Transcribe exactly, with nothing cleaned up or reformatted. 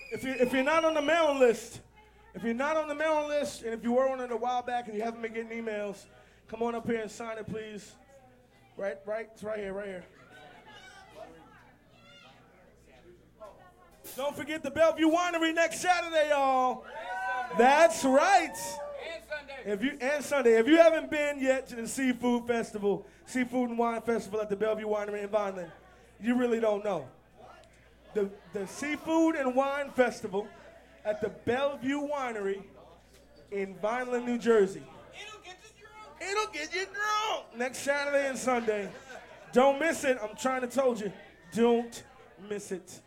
If you if you're not on the mailing list, if you're not on the mailing list, and if you were on it a while back and you haven't been getting emails, come on up here and sign it, please. Right, right, it's right here, right here. Don't forget the Bellevue Winery next Saturday, y'all. That's right. And Sunday. If you and Sunday, if you haven't been yet to the Seafood Festival, Seafood and Wine Festival at the Bellevue Winery in Vineland, you really don't know. The the Seafood and Wine Festival at the Bellevue Winery in Vineland, New Jersey. It'll get you drunk. It'll get you drunk next Saturday and Sunday. Don't miss it. I'm trying to told you. Don't miss it.